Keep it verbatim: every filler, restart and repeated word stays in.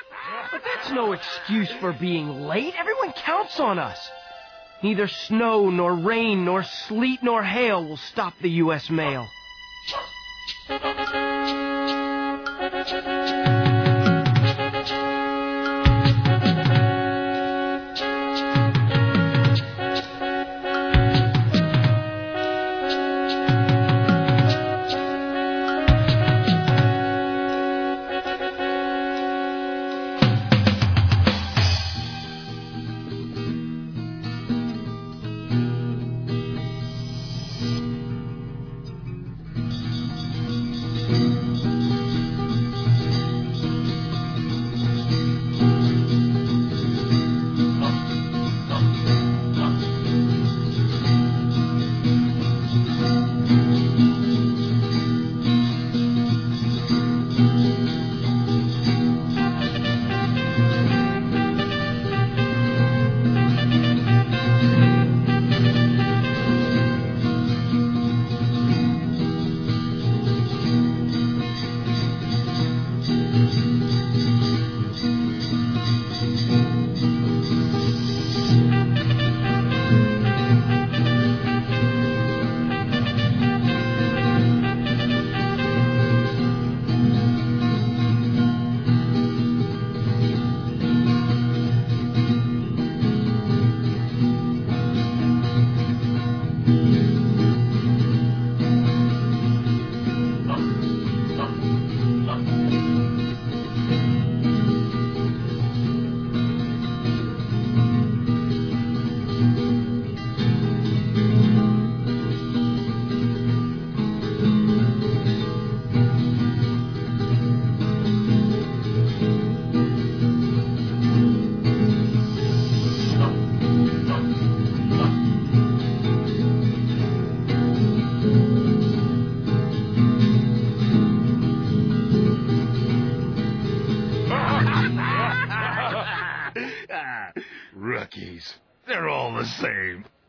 But that's no excuse for being late. Everyone counts on us. Neither snow, nor rain, nor sleet, nor hail will stop the U S mail. Rookies. They're all the same.